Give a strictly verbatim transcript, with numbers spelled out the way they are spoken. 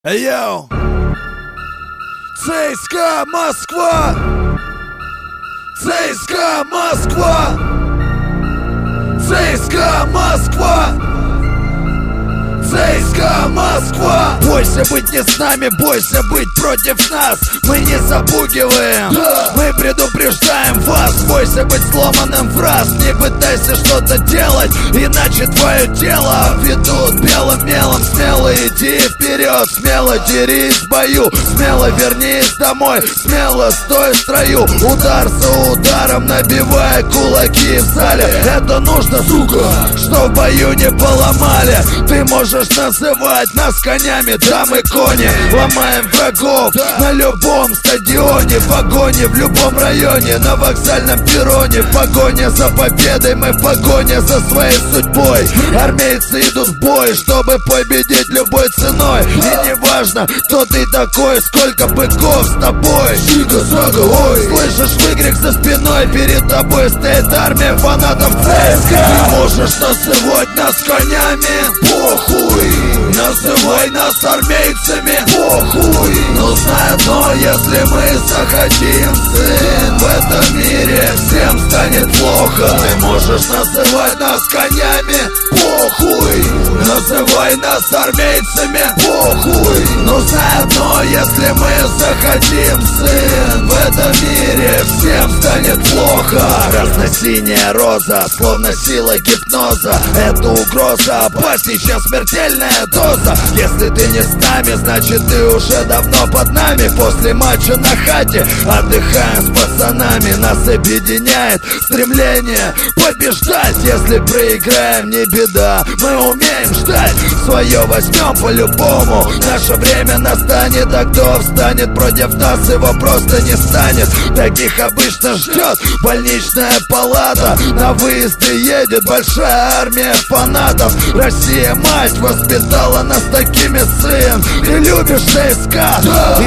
Йоу! ЦСКА Москва! ЦСКА Москва! ЦСКА Москва! ЦСКА Москва! Бойся быть не с нами, бойся быть против нас. Мы не запугиваем, да. Мы предупреждаем вас. Бойся быть сломанным в раз. Не пытайся что-то делать, иначе твое тело обведут белым мелом. Смело иди вперед, смело дерись в бою, смело вернись домой, смело стой в строю. Удар за ударом, набивая кулаки в зале. Это нужно, сука, что в бою не поломали. Ты можешь называть нас конями, да мы кони. Ломаем врагов на любом стадионе, в погоне в любом районе, на вокзальном перроне. В погоне за победой, мы в погоне за своей судьбой. Армейцы идут в бой, чтобы победить любой ценой. И не важно, кто ты такой, сколько быков с тобой. Слышишь выкрик за спиной, перед тобой стоит армия фанатов ЦСКА. Ты можешь называть нас конями, похуй. Называй нас армейцами, похуй. Но знай одно, если мы захотим, сын, в этом мире всем станет плохо. Ты можешь называть нас конями, похуй. Называй нас армейцами, похуй. Но знай одно, если мы захотим, сын, в этом мире всем станет плохо. Красно-синяя роза, словно сила гипноза. Это угроза опасней, чем смертельная доза. Если ты не с нами, значит ты уже давно под нами. После матча на хате отдыхаем с пацанами. Нас объединяет стремление побеждать. Если проиграем, не беда, мы умеем ждать. Свое возьмем по-любому. Наше время настанет, а кто встанет против нас, его просто не станет. Таких обычно ждет больничная палата. На выезды едет большая армия фанатов. Россия, мать, воспитала нас такими, сын. Ты любишь ЦСКА, да. И